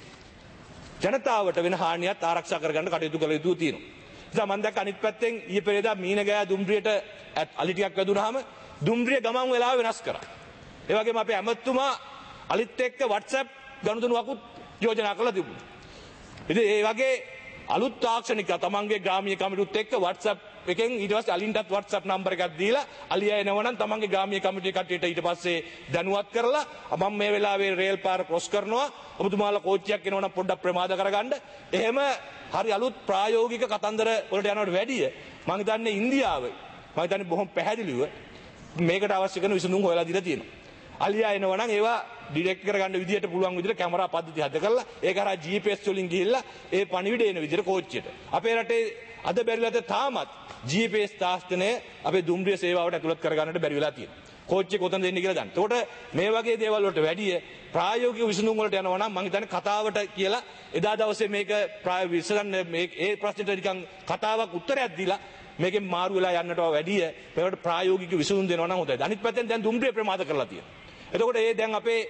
ජනතාවට වෙන හානියත් ආරක්ෂා කර ගන්න කටයුතු කළ යුතු තියෙනවා. ඒ නිසා මම දැක්ක අනිත් පැත්තෙන් ඊයේ පෙරේදා මීනගෑ දුම්රියට අලි ටිකක් වැදුනහම දුම්රිය ගමන් වෙලාව වෙනස් කරා. ඒ වගේම අපේ ඇමතුමා අලිත් එක්ක WhatsApp ගනුදෙනුවකුත් යෝජනා කළා තිබුණා. ඉතින් ඒ වගේ අලුත් තාක්ෂණික තමන්ගේ ග්‍රාමීය කමිටුත් එක්ක WhatsApp එකෙන් ඊට පස්සේ අලින්ටත් WhatsApp නම්බර එකක් දීලා අලියා එනවනම් තමන්ගේ ග්‍රාමීය කමිටුවේ කට්ටියට ඊට පස්සේ දැනුවත් කරලා මම මේ වෙලාවේ රේල් පාර ක්‍රොස් කරනවා ඔබතුමාලා කෝච්චියක් එනවනම් පොඩ්ඩක් ප්‍රමාද කරගන්න. එහෙම හරි අලුත් ප්‍රායෝගික කතන්දර වලට යනවට වැඩිය මම හිතන්නේ ඉන්දියාවේ මම හිතන්නේ බොහොම පැහැදිලිව මේකට අවශ්‍ය කරන විසඳුම් හොයලා දීලා තියෙනවා. අලියා එනවනම් ඒවා ඩිරෙක්ට් කරගන්න විදියට පුළුවන් විදියට කැමරා පද්ධති හද කරලා ඒක හරහා GPS වලින් ගිහිල්ලා ඒ පණිවිඩ එන විදියට කෝච්චියට. අපේ රටේ අද බැරිලාද තාමත් GPS තාක්ෂණය අපේ දුම්රිය සේවාවට ඇතුළත් කරගන්නට බැරි වෙලා තියෙනවා. කෝච්චිය කොතනද එන්නේ කියලා දන්න. ඒකට මේ වගේ දේවල් වලට වැඩිය ප්‍රායෝගික විසඳුම් වලට යනවා නම් මම හිතන්නේ කතාවට කියලා එදා දවසේ මේක විසඳන්න ඒ ප්‍රශ්නෙට නිකන් කතාවක් උත්තරයක් දීලා මේකෙන් මාරු වෙලා යන්නට වැඩිය මේකට ප්‍රායෝගික විසඳුම් දෙනවා නම් හොඳයි. අනිත් පැත්තෙන් දැන් දුම්රිය ප්‍රමාද කරලා තියෙනවා. එතකොට ඒ දැන් අපේ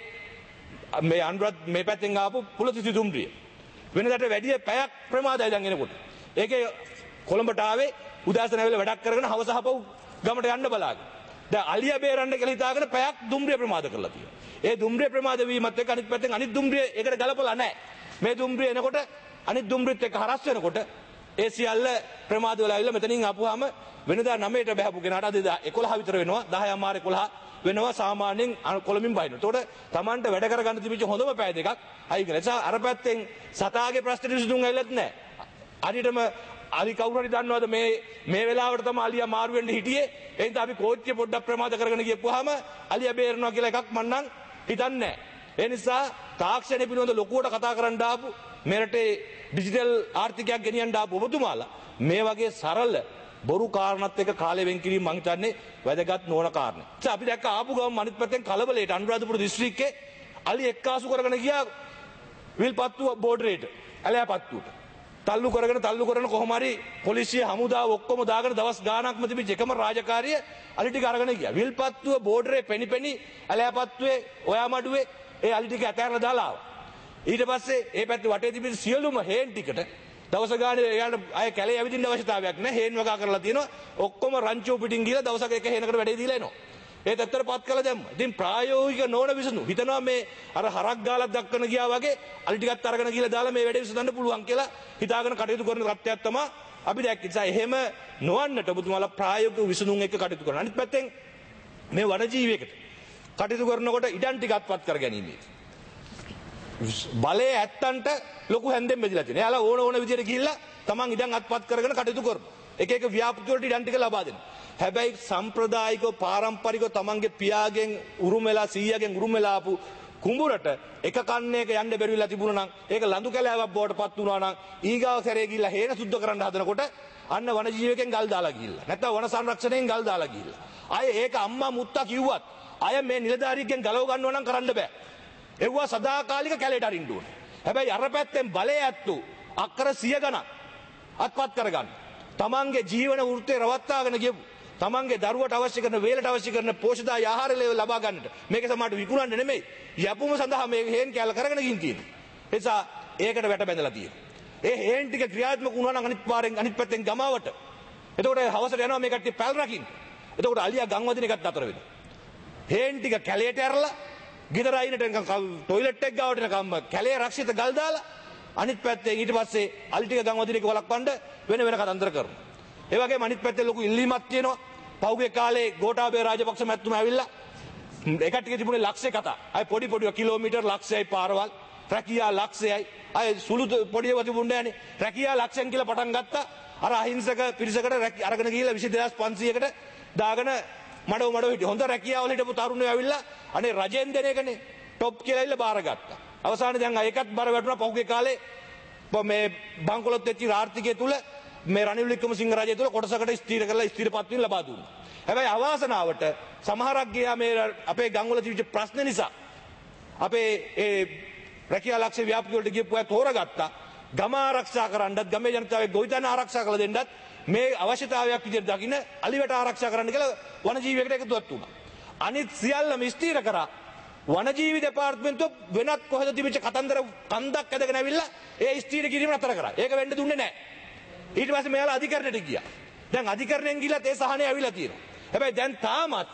මේ අනුරත් මේ පැත්තෙන් ආපු පුලතිසි දුම්රිය වෙනදාට වැඩිය පැයක් ප්‍රමාදයි දැන් එනකොට. ඒකේ කොළඹට ආවේ උදාසන වෙලාව වැඩක් කරගෙන හවස හපව් ගමට යන්න බලාගෙන. දැන් අලියා බේරන්න කියලා හිතාගෙන පැයක් දුම්රිය ප්‍රමාද කරලා තියෙනවා. ඒ දුම්රිය ප්‍රමාද වීමත් එක්ක අනිත් පැත්තෙන් අනිත් දුම්රිය ඒකට ගලපලා නැහැ. මේ දුම්රිය එනකොට අනිත් දුම්රියත් එක්ක හරස් වෙනකොට ඒ සියල්ල ප්‍රමාද වෙලා ඇවිල්ලා මෙතනින් ආපුවාම වෙනදා 9ට බහපු කෙනාට අද 11 විතර වෙනවා. 10 මාර 11 වෙනවා සාමාන්‍යයෙන් කොළඹින් බහිනවා. ඒතකොට Tamanට වැඩ කරගන්න තිබිච්ච හොඳම පැය දෙකක් අයි කියලා. ඒ නිසා අර පැත්තෙන් සතාගේ ප්‍රශ්නෙට විසඳුම් ඇවිල්ලත් නැහැ. හරියටම අලි කවුරු හරි දන්නවද මේ වෙලාවට තමයි අලියා මාරු වෙන්න හිටියේ. ඒ නිසා අපි කෝච්චිය පොඩ්ඩක් ප්‍රමාද කරගෙන ගියපුවාම අලියා බේරනවා කියලා එකක් මම නම් හිතන්නේ නැහැ. ඒ නිසා තාක්ෂණය පිළිබඳ ලොකුවට කතා කරන්න ආපු මේ රටේ ඩිජිටල් ආර්ථිකයක් ගෙනියන්න ආපු ඔබතුමාලා මේ වගේ සරල බොරු කාරණාත් එක්ක කාලය වෙන් කිරීම මං හිතන්නේ වැදගත් නොවන කාරණා. අපි දැක්ක ආපු ගමන් අනිත් පැත්තෙන් කලබලයට අනුරාධපුර දිස්ත්‍රික්කේ අලි එක්කාසු කරගෙන ගියා විල්පත්තුව බෝඩරේට ඇලෑපත්තුවට. තල්ලු කරගෙන කොහොම හරි පොලිසිය හමුදාව ඔක්කොම දාගෙන දවස් ගාණක්ම තිබිච්ච එකම රාජකාරිය අලි ටික අරගෙන ගියා. විල්පත්තුව බෝඩරේ පෙනි ඇලෑපත්තුවේ ඔයාමඩුවේ ඒ අලි ටික ඇතැරලා දාලා ආවා. ඊට පස්සේ ඒ පැත්තේ වටේ තිබිච්ච සියලුම හේන් ටිකට දවස ගානේ එයාට අය කැලේ ඇවිදින්න අවශ්‍යතාවයක් නැහැ. හේන් වගා කරලා තියෙනවා. ඔක්කොම රංචුව පිටින් ගිහලා දවසක එක හේනකට වැඩේ දීලා එනවා. ඒ තත්ත්වයට පත් කළා දැම්මා. ඉතින් ප්‍රායෝගික නොවන විසඳුම්. හිතනවා මේ අර හරක් ගාලක් දක්වන ගියා වගේ අලි ටිකක් අරගෙන ගිහලා දාලා මේ වැඩේ විසඳන්න පුළුවන් කියලා හිතාගෙන කටයුතු කරන තත්ත්වයක් තමයි අපි දැක්කේ. ඒ නිසා එහෙම නොවන්නට ඔබතුමාලා ප්‍රායෝගික විසඳුම් එක්ක කටයුතු කරනවා. අනිත් පැත්තෙන් මේ වනජීවියකට කටයුතු කරනකොට ඉඩම් ටිකක් පත් කර ගැනීම. බලය ඇත්තන්ට ලොකු හැන්දෙන් බෙදලා තියෙනවා. එයාලා ඕන විදියට ගිහිල්ලා තමන් ඉඩම් අත්පත් කරගෙන කටයුතු කරනවා. එක ව්‍යාපෘති වලට ඉඩම් ටික ලබා දෙනවා. හැබැයි සම්ප්‍රදායිකව පාරම්පරිකව තමන්ගේ පියාගෙන් උරුම වෙලා සීයාගෙන් උරුම වෙලා ආපු කුඹුරට එක කන්නේක යන්න බැරි වෙලා තිබුණා නම් ඒක ලඳු කැලෑවක් බවට පත් වුණා නම් ඊගාව සැරේ ගිහිල්ලා හේන සුද්ධ කරන්න හදනකොට අන්න වනජීවකෙන් ගල් දාලා ගිහිල්ලා නැත්නම් වන සංරක්ෂණයෙන් ගල් දාලා ගිහිල්ලා ආයේ ඒක අම්මා මුත්තා කිව්වත් අය මේ නිලධාරියෙක්ගෙන් ගලව ගන්නව නම් කරන්න බෑ. එව්වා සදාකාලික කැලේට අරින්න ඕනේ. හැබැයි අර පැත්තෙන් බලය ඇත්තු අක්කර 100 ගණන් අත්පත් කරගන්න. තමන්ගේ ජීවන වෘත්තේ රවත්තාගෙන ගියපු තමන්ගේ දරුවට අවශ්‍ය කරන වේලට අවශ්‍ය කරන පෝෂ්‍යදාය ආහාර ලබා ගන්නට මේක සමහරට විකුණන්න නෙමෙයි යපුම සඳහා මේ හේන් කැල කරගෙන ගින් තියෙනවා. ඒ නිසා ඒකට වැට බැඳලා තියෙනවා. ඒ හේන් ටික ක්‍රියාත්මක වුණා නම් අනිත් පැත්තෙන් ගමාවට. එතකොට හවසට යනවා මේ කට්ටිය පැල් රකින්න. එතකොට අලියා ගම් වදින එකත් අතර වෙනවා. හේන් ටික කැලේට ඇරලා ගෙදර අයිනට ටොයිලට් එක ගාවට එනකම් කැලේ රක්ෂිත ගල් දාලා අනිත් පැත්තෙන් ඊට පස්සේ අලි ටික ගම් වදින එක වළක්වන්න වෙන කතන්දර කරනවා. ඒ වගේම අනිත් පැත්තේ ලොකු ඉල්ලීමක් තියෙනවා. පහුගිය කාලේ ගෝඨාභය රාජපක්ෂ මැතිතුමා ඇවිල්ලා ඒකට ටික තිබුණේ ලක්ෂය කතා. අය පොඩි කිලෝමීටර් ලක්ෂයයි පාරවල් රැකියා ලක්ෂයයි අය සුළු පොඩි ඒවා තිබුණේ නැහනේ. රැකියා ලක්ෂයෙන් කියලා පටන් ගත්තා. අර අහිංසක පිරිසකට අරගෙන ගිහිල්ලා 22500කට දාගෙන මඩව හිටිය. හොඳ රැකියාවල හිටපු තරුණයෝ ඇවිල්ලා අනේ රජෙන් දෙන එකනේ টොප් කියලා ඉල්ල බාරගත්තා. අවසානයේ දැන් ඒකත් බර වැටුණා. පහුගිය කාලේ මේ බංකොලොත් වෙච්ච ආර්ථිකය තුල මේ රනිල් වික්‍රමසිංහ රජය තුල කොටසකට ස්ථීර කරලා ස්ථීරපත් වීම ලබා දුන්නා. හැබැයි අවාසනාවට සමහරක් ගියා මේ අපේ ගම්වල තිබිච්ච ප්‍රශ්න නිසා අපේ ඒ රැකියා ලක්ෂ්‍ය ව්‍යාපෘති වලට ගියපු අය තෝරගත්තා. ගම ආරක්ෂා කරන්නත් ගමේ ජනතාවගේ ගොවිතැන ආරක්ෂා කරලා දෙන්නත් මේ අවශ්‍යතාවයක් විදිහට දකින්න අලිවට ආරක්ෂා කරන්න කියලා වනජීවියකට එකතුවක් වුණා. අනිත් සියල්ලම ස්ථීර කරා වනජීවි දෙපාර්තමේන්තුව වෙනත් කොහෙද තිබිච්ච කතන්දර කන්දක් ඇදගෙන ඇවිල්ලා ඒ ස්ථීර කිරීම නතර කරා. ඒක වෙන්න දුන්නේ නැහැ. ඊට පස්සේ මෙයාලා අධිකරණයට ගියා. දැන් අධිකරණයෙන් ගිහලා ඒ සහනය ඇවිල්ලා තියෙනවා. හැබැයි දැන් තාමත්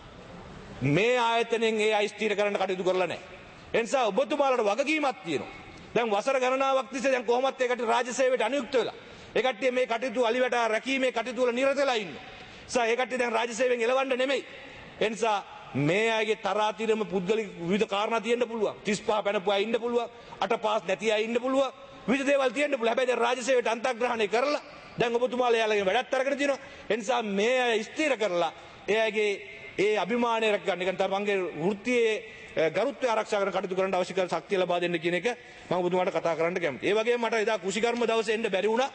මේ ආයතනයෙන් ඒ අය ස්ථීර කරන්න කටයුතු කරලා නැහැ. ඒ නිසා ඔබතුමාලට වගකීමක් තියෙනවා. දැන් වසර ගණනාවක් තිස්සේ දැන් කොහොමත් ඒකට රාජ්‍ය සේවයට අනුයුක්ත වෙලා. ඒ කට්ටිය මේ කටයුතු අලිවැට රැකීමේ කටයුතු වල නිරත වෙලා ඉන්නවා. නිසා ඒ කට්ටිය දැන් රාජ්‍ය සේවයෙන් එලවන්න නෙමෙයි. ඒ නිසා මේ අයගේ තරාතිරම පුද්ගලික විවිධ කාරණා තියෙන්න පුළුවන්. 35 පැනපු අය ඉන්න පුළුවන්. 8 පාස් නැති අය ඉන්න පුළුවන්. විවිධ දේවල් තියෙන්න පුළුවන්. හැබැයි දැන් රාජ්‍ය සේවයට අන්තර්ග්‍රහණය කරලා දැන් ඔබතුමාලා යාළගේ වැඩත් අරගෙන තියෙනවා. ඒ නිසා මේ අය ස්ථිර කරලා එයාගේ ඒ අභිමානය රැක ගන්න. ඒකට තමන්ගේ වෘත්තියේ ගරුත්වය ආරක්ෂා කරන කටයුතු කරන්න අවශ්‍ය කරන ශක්තිය ලබා දෙන්න කියන එක මම ඔබතුමාට කතා කරන්න කැමතියි. ඒ වගේම මට එදා කුෂිකර්ම දවසේ එන්න බැරි වුණා.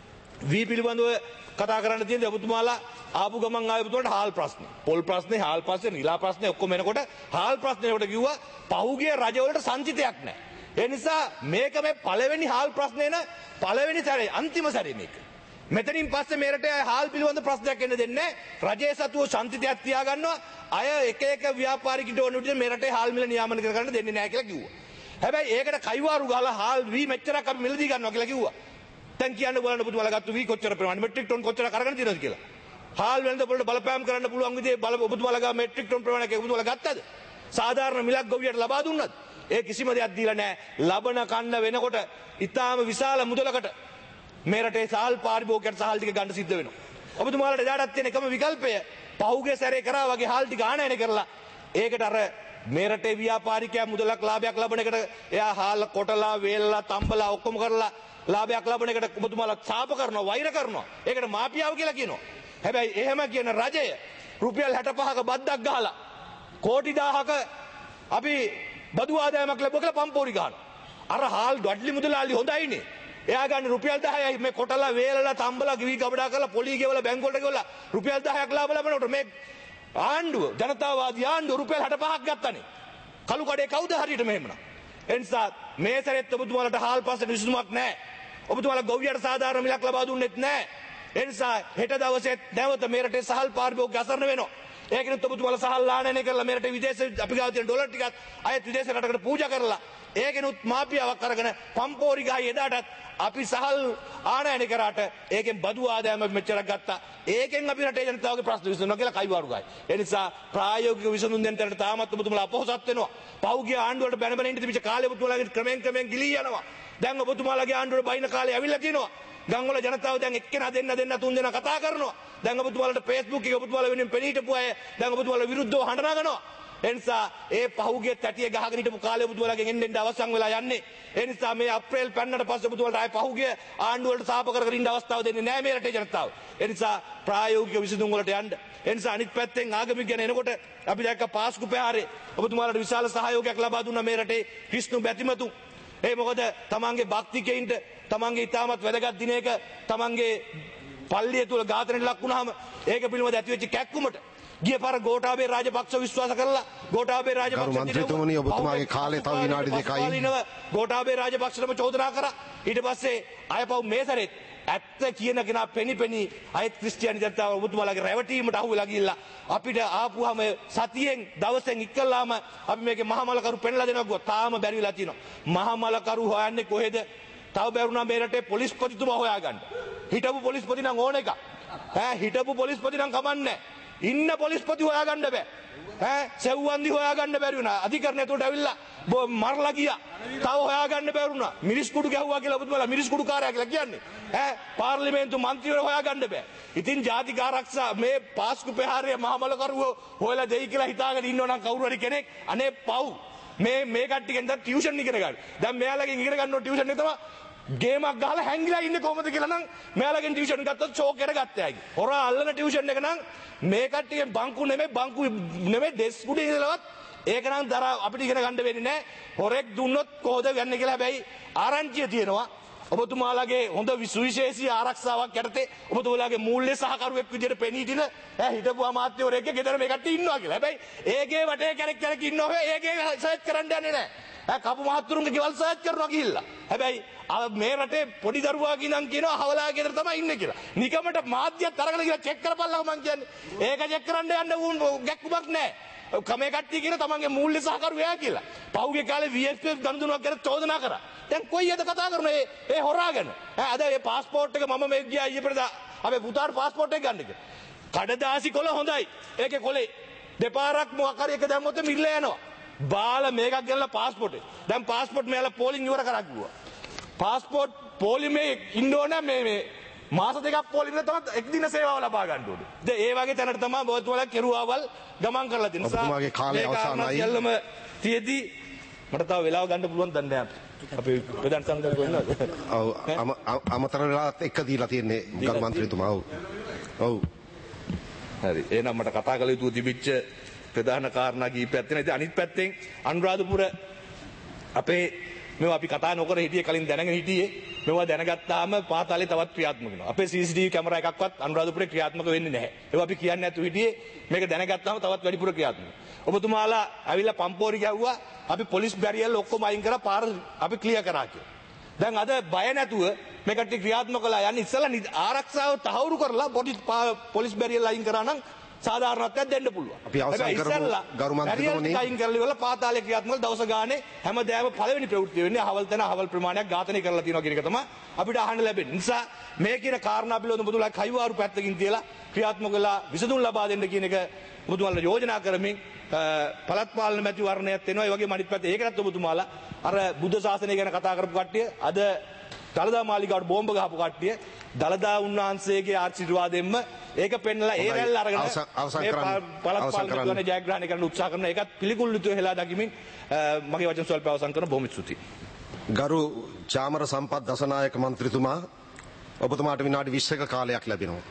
වී පිළිබඳව කතා කරන්න තියෙන ඔබතුමාලා ආපු ගමන් ආවේ ඔබතුමාට හාල් ප්‍රශ්නේ. පොල් ප්‍රශ්නේ, හාල් ප්‍රශ්නේ, නිලා ප්‍රශ්නේ ඔක්කොම එනකොට හාල් ප්‍රශ්නේකට කිව්වා පහුගිය රජවලට සංචිතයක් නැහැ. ඒ නිසා මේක මේ පළවෙනි හාල් ප්‍රශ්නේ න පළවෙනි සැරේ අන්තිම සැරේ මේක. මෙතනින් පස්සේ මේ රටේ හාල් පිළිබඳ ප්‍රශ්නයක් එන්න දෙන්නේ නැහැ. රජයේ සතුව සංචිතයක් තියාගන්නවා. අය එක ව්‍යාපාරිකින්ට ඕන විදිහට මේ රටේ හාල් මිල නියාමනය කරන්න දෙන්නේ නැහැ කියලා කිව්වා. හැබැයි ඒකට කයිවාරු ගහලා හාල් වී මෙච්චරක් අපි මිලදී ගන්නවා කියලා කිව්වා. දැන් කියන්න බලන්න ඔබතුමාලා ගත්ත වී කොච්චර ප්‍රමාණය මෙට්‍රික් ටොන් කොච්චරක් අරගෙන තියෙනවද කියලා. හාල් වෙළඳ පොළට බලපෑම් කරන්න පුළුවන් විදිහේ ඔබතුමාලා ගා මෙට්‍රික් ටොන් ප්‍රමාණයක් ඔබතුමාලා ගත්තද? සාධාරණ මිලක් ගොවියට ලබා දුන්නද? ඒ කිසිම දෙයක් දීලා නැහැ. ලබන කන්න වෙනකොට ඊටාම විශාල මුදලකට මේ රටේ සහල් පාරිභෝගිකයන්ට සහල් ටික ගන්න සිද්ධ වෙනවා. ඔබතුමාලට එදාටත් තියෙන එකම විකල්පය පහුගිය සැරේ කරා වගේ හාල් ටික ආනයනය කරලා ඒකට අර මේ රටේ ව්‍යාපාරිකයා මුදලක් ලාභයක් ලබන එකට එයා හාල් කොටලා වේලලා තම්බලා ඔක්කොම කරලා ලාභයක් ලබන එකට ඔබතුමාලා ඡාප කරනවා වෛර කරනවා. ඒකට මාපියාව කියලා කියනවා. හැබැයි එහෙම කියන රජය රුපියල් 65ක බද්දක් ගහලා කෝටි 1000ක අපි බදු ආදායමක් ලැබුවා කියලා පම්පෝරි ගන්නවා. අර හාල් ඩොඩ්ලි මුදලාලි හොඳයිනේ. එයා ගන්න රුපියල් 10යි මේ කොටලා වේලලා තම්බලා ගිවි ගබඩා කරලා පොලි ගෙවලා බැංකුවලට ගෙවලා රුපියල් 10ක් ලාභ ලබනකොට මේ ආණ්ඩුව ජනතාවාදී ආණ්ඩුව රුපියල් 65ක් ගත්තනේ. කළු කඩේ කවුද හරියට මෙහෙමනම්. ඒ නිසා මේ සැරේත් ඔබතුමාලට හාල් පස්සේ විසඳුමක් නැහැ. ඔබතුමාලා ගොවියට සාධාරණ මිලක් ලබා දුන්නෙත් නැහැ. ඒ නිසා හෙට දවසේ නැවත මේ රටේ සහල් පාරිභෝගික අසරණ වෙනවා. ඒකෙනුත් ඔබතුමාලා සහල් ආනයනය කරලා මේ රටේ විදේශ අපි ගාව තියෙන ඩොලර් ටිකත් අයත් විදේශ රටකට පූජා කරලා ඒකෙනුත් මාපියාවක් අරගෙන පම්පෝරි ගහයි එදාටත් අපි සහල් ආනයනය කරාට ඒකෙන් බදු ආදායම මෙච්චරක් ගත්තා. ඒකෙන් අපි රටේ ජනතාවගේ ප්‍රශ්න විසඳනවා කියලා කයිවාරු ගහයි. ඒ නිසා ප්‍රායෝගික විසඳුම් දෙන්න තැනට තාමත් ඔබතුමාලා අපොහසත් වෙනවා. පහුගිය ආණ්ඩුවලට බැන බැන ඉඳ තිබිච්ච කාලේ ඔබතුමාලාගේ ක්‍රමෙන් ගිලී යනවා. දැන් ඔබතුමාලාගේ ආණ්ඩුවට බයින කාලේ ඇවිල්ලා තියෙනවා. ගම්වල ජනතාව දැන් එක්කෙනා දෙන්න තුන් දෙනා කතා කරනවා. දැන් ඔබතුමාලට Facebook එකේ ඔබතුමාලා වෙනුවෙන් පෙනී හිටපු අය දැන් ඔබතුමාලා විරුද්ධව හඬ නගනවා. ඒ නිසා ඒ පහුගිය තැටිය ගහගෙන හිටපු කාලේ ඔබතුමාලාගෙන් එන්න අවසන් වෙලා යන්නේ. ඒ නිසා මේ අප්‍රේල් පෙන්නට පස්සේ ඔබතුමාලට ආයේ පහුගිය ආණ්ඩුව වලට සාප කර ඉන්න අවස්ථාව දෙන්නේ නැහැ මේ රටේ ජනතාව. ඒ නිසා ප්‍රායෝගික විසඳුම් වලට යන්න. ඒ නිසා අනිත් පැත්තෙන් ආගමික ගැන එනකොට අපි දැක්ක පාස්කු පෙරහැරේ ඔබතුමාලට විශාල සහයෝගයක් ලබා දුන්නා මේ රටේ ක්‍රිස්තු බැතිමතුන්. ඒ මොකද තමන්ගේ භක්තිකයින්ට තමන්ගේ ඉතාමත් වැදගත් දිනයක තමන්ගේ පල්ලිය තුල ඝාතනයට ලක් වුණාම ඒක පිළිබඳ ඇතිවෙච්ච කැක්කුමට ගිය පාර ගෝඨාභය රාජපක්ෂ විශ්වාස කරලා ගෝඨාභය රාජපක්ෂ මන්ත්‍රීතුමනි ඔබතුමාගේ කාලේ තව විනාඩි 2යි ගෝඨාභය රාජපක්ෂටම චෝදනා කරා. ඊට පස්සේ අයපව් මේ සැරේත් ඇත්ත කියන කෙනා පෙනි අයත් ක්‍රිස්තියානි ජනතාව ඔබතුමාලාගේ රැවටීමට අහු වෙලා ගිහිල්ලා අපිට ආපුවාම සතියෙන් දවසෙන් ඉක්කලාම අපි මේකේ මහමලකරු පෙන්ලා දෙනවා ගියා. තාම බැරි වෙලා තියෙනවා. මහමලකරු හොයන්නේ කොහෙද? තව බැරුණා මේ රටේ පොලිස්පතිතුමා හොයාගන්න. හිටපු පොලිස්පති නම් ඕන එක. හිටපු පොලිස්පති නම් කමන්නේ. ඉන්න පොලිස්පති හොයාගන්න බෑ. සෙව්වන්දි හොයාගන්න බැරි වුණා. අධිකරණය එතකොට ඇවිල්ලා මරලා ගියා. තව හොයාගන්න බැරි වුණා. මිරිස් කුඩු ගැහුවා කියලා ඔබතුමාලා මිරිස් කුඩු කාර්යය කියලා කියන්නේ. පාර්ලිමේන්තු මන්ත්‍රීවරු හොයාගන්න බෑ. ඉතින් ජාතික ආරක්ෂා මේ පාස්කු ප්‍රහාරය මහමලකරුවෝ හොයලා දෙයි කියලා හිතාගෙන ඉන්නවනම් කවුරු හරි කෙනෙක් අනේ පව් මේ කට්ටියගෙන් දැන් ටියුෂන් ඉගෙන ගන්න. දැන් මෙයාලගෙන් ඉගෙන ගන්න ඕන ටියුෂන් එක තමයි ගේමක් ගහලා හැංගිලා ඉන්නේ කොහොමද කියලා නම් මෙයාලගෙන් ටියුෂන් ගත්තොත් ෂෝක් එකට ගත්තා ඇයි. හොරා අල්ලන ටියුෂන් එක නම් මේ කට්ටියගෙන් බංකු නෙමෙයි ඩෙස්ක් උඩ ඉඳලවත් ඒක නම් දරා අපිට ඉගෙන ගන්න වෙන්නේ නැහැ. හොරෙක් දුන්නොත් කොහොද ගන්න කියලා හැබැයි ආරංචිය තියෙනවා. ඔබතුමාලගේ හොඳ විශේෂී ආරක්ෂාවක් යටතේ ඔබතුමාලගේ මූල්‍ය සහකරුවෙක් විදිහට පෙනී සිටින හිටපු අමාත්‍යවරයෙක්ගේ ගෙදර මේ කට්ටිය ඉන්නවා කියලා. හැබැයි ඒකේ වටේ කෙනෙක් ඉන්නවා ඒකේ සර්ච් කරන්න යන්නේ නැහැ. කපු මහත්තුරුන්ගේ ගෙවල් සර්ච් කරනවා ගිහිල්ලා. හැබැයි මේ රටේ පොඩි දරුවා කියනන් කියනවා හවලා ගෙදර තමයි ඉන්නේ කියලා. නිකමට මාධ්‍යත් අරගෙන ගිහලා චෙක් කරපළා මං කියන්නේ. ඒක චෙක් කරන්න යන්න උන් ගැක්කුමක් නැහැ. කමේ කට්ටිය කියන තමන්ගේ මූල්‍ය සහකරුවයා කියලා. පහුගිය කාලේ VSPF ගනුදෙනුවක් ගැන චෝදනා කරා. දැන් කොයියද කතා කරන්නේ ඒ හොරා ගැන? අද මේ પાස්පෝර්ට් එක මම මේ ගියා ඊයේ පෙරදා අපේ පුතාට પાස්පෝර්ට් එක ගන්න එක. කඩදාසි කොළ හොඳයි. ඒකේ කොලේ දෙපාරක් මොකක් හරි එක දැම්මොත් මිල්ල යනවා. බාල මේකක් ගෙනලා පාස්පෝර්ට් එක. දැන් පාස්පෝර්ට් මෙයාලා පෝලිං ඉවර කරා කිව්වා. පාස්පෝර්ට් පෝලිමේ ඉන්න ඕන මේ මාස දෙකක් පොලිමේ තමයි එක් දින සේවාව ලබා ගන්න ඕනේ. දැන් ඒ වගේ තැනකට තමයි ඔබතුමාලා කෙරුවාවල් ගමන් කරලා තියෙන නිසා ඔබතුමාගේ කාලය අවසానයි. යල්ලම තියදී මට තව වෙලාව ගන්න පුළුවන් දන්නේ නැහැ. අපි ප්‍රධාන සංඝ වෙනවද? ඔව් අමතර වෙලාවත් එක දීලා තියෙන්නේ ගරු මන්ත්‍රීතුමා. ඔව්. හරි. එහෙනම් මට කතා කළ යුතු තිබිච්ච ප්‍රධාන කාරණා කීපයක් තියෙනවා. ඉතින් අනිත් පැත්තෙන් අනුරාධපුර අපේ මේවා අපි කතා නොකර හිටියේ කලින් දැනගෙන හිටියේ මේවා දැනගත්තාම පාතාලේ තවත් ක්‍රියාත්මක වෙනවා. අපේ CCTV කැමරා එකක්වත් අනුරාධපුරේ ක්‍රියාත්මක වෙන්නේ නැහැ. ඒවා අපි කියන්නේ නැතුව හිටියේ මේක දැනගත්තාම තවත් වැඩිපුර ක්‍රියාත්මක. ඔබතුමාලා ඇවිල්ලා පම්පෝරි ගැව්වා අපි පොලිස් බැරියල් ඔක්කොම අයින් කරලා පාර අපි ක්ලියර් කරා කියලා. දැන් අද බය නැතුව මේ කට්ටිය ක්‍රියාත්මක කළා යන්නේ ඉස්සලා ආරක්ෂාව තහවුරු කරලා පොලිස් බැරියල් අයින් කරා නම් සාධාරණත්වයක් දෙන්න පුළුවන්. අපි අවසන් කරමු ගරු මන්ත්‍රීතුමනි. අයින් කරලා ඉවරලා පාතාලේ ක්‍රියාත්මක දවස ගානේ හැමදාම පළවෙනි ප්‍රවෘත්තිය වෙන්නේ අහවල් තැන අහවල් ප්‍රමාණයක් ඝාතනය කරලා තියෙනවා කියන එක තමයි අපිට අහන්න ලැබෙන්නේ. නිසා මේ කියන කාරණා පිළිබඳව ඔබතුමාලා කයිවාරු පැත්තකින් තියලා ක්‍රියාත්මක වෙලා විසඳුම් ලබා දෙන්න කියන එක ඔබතුමාලා යෝජනා කරමින් පළාත් පාලන මැති වර්ණයක් වෙනවා. ඒ වගේම අනිත් පැත්තේ ඒකටත් ඔබතුමාලා අර බුද්ධ ශාසනය ගැන කතා කරපු කට්ටිය අද දළදා මාලිගාවට බෝම්බ ගහපු කට්ටිය දළදා උන්වහන්සේගේ ආශිර්වාදයෙන්ම ඒක පෙන්නලා ඒ රැල්ල අරගෙන පළාත් පාලන ජයග්‍රහණය කරන්න උත්සාහ කරන ඒකත් පිළිකුල් යුතුව හෙලා දකිමින් මගේ වචන ස්වල්ප අවසන් කරන බොහොම ස්තුතියි. ගරු චාමර සම්පත් දසනායක මන්ත්‍රීතුමා ඔබතුමාට විනාඩි 20ක කාලයක් ලැබෙනවා.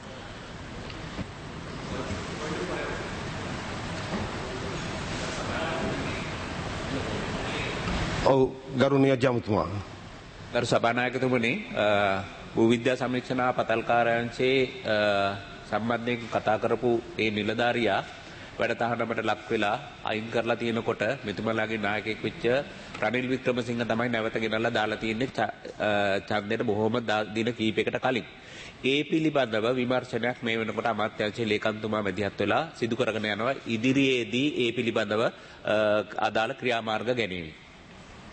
ඔව් ගරු නියෝජ්‍ය අමාත්‍යතුමා. ගරු සභානායකතුමනි භූවිද්‍යා සමීක්ෂණ පතල් කාර්යාංශයේ සම්බන්ධයෙන් කතා කරපු ඒ නිලධාරියා වැඩතහනමට ලක් වෙලා අයින් කරලා තියෙනකොට මෙතුමාලාගේ නායකයෙක් වෙච්ච රනිල් වික්‍රමසිංහ තමයි නැවත ගෙනල්ලා දාලා තියෙන්නේ ඡන්දයට බොහොම දින කීපයකට කලින්. ඒ පිළිබඳව විමර්ශනයක් මේ වෙනකොට අමාත්‍යාංශයේ ලේකම්තුමා මැදිහත් වෙලා සිදු කරගෙන යනවා ඉදිරියේදී ඒ පිළිබඳව අදාළ ක්‍රියාමාර්ග ගැනීම.